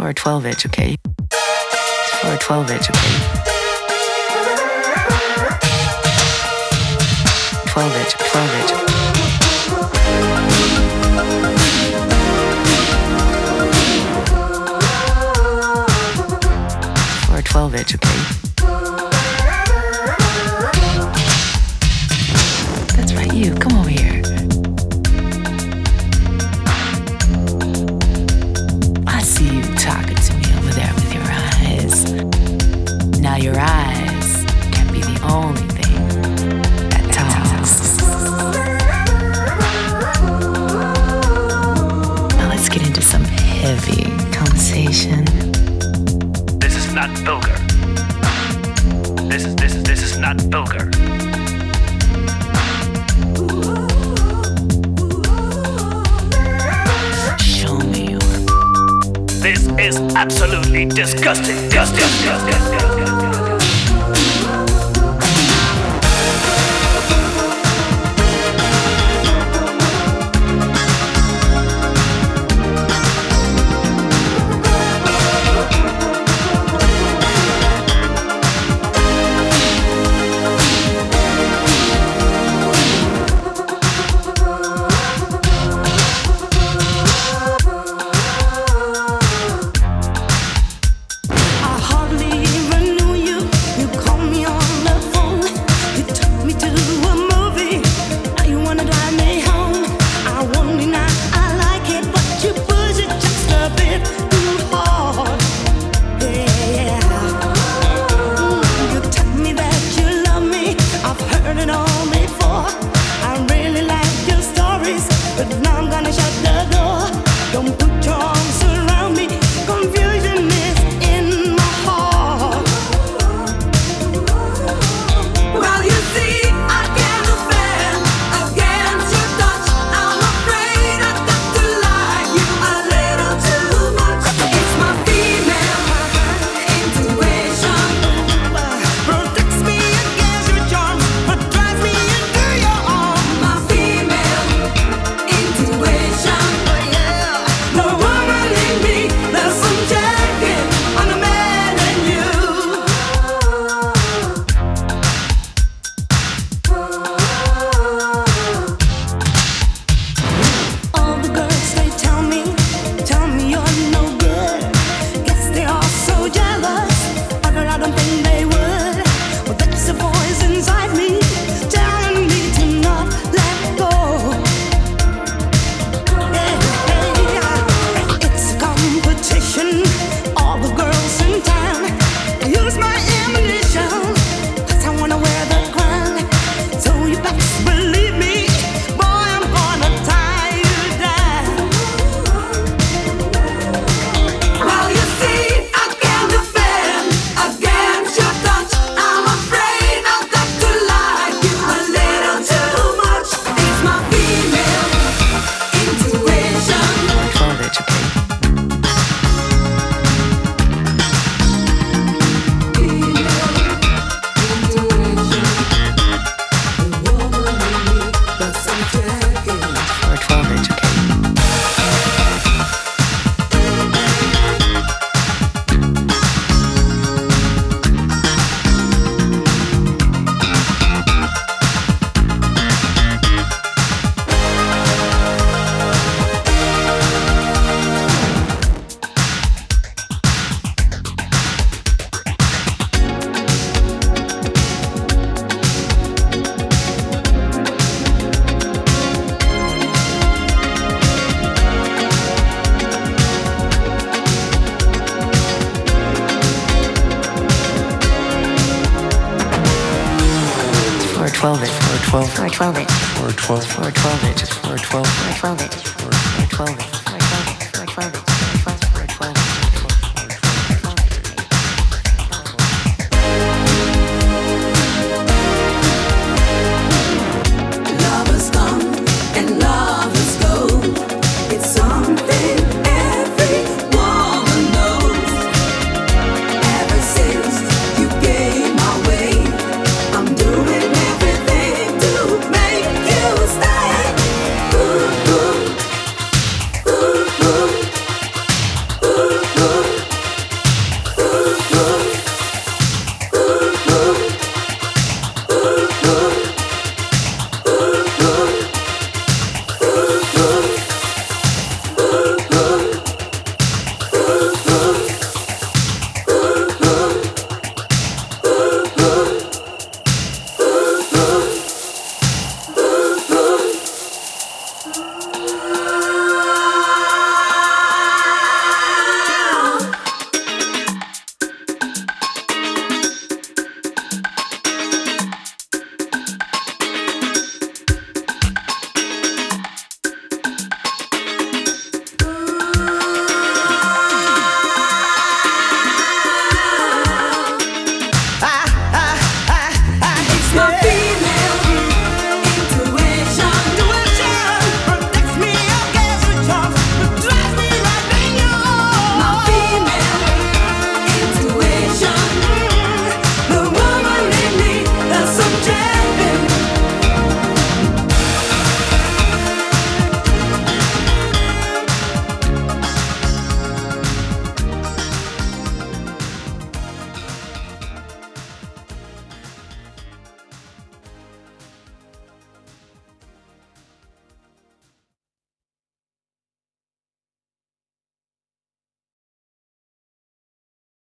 for a 12 inch, okay? It's for a 12 inch, okay? 12 inch, 12 inch. For a 12 inch, okay? That's right, you, come over here. I see you talking to me over there with your eyes. Now your eyes can be the only thing that talks. Now let's get into some heavy conversation. This is not vulgar. This is not vulgar. Show me your. This is absolutely disgusting. For a 12 inch, for a 12 For a 12 inch. For a 12 inch, for a 12 inch, for a 12 inch, For a 12 inch. for a 12 inch.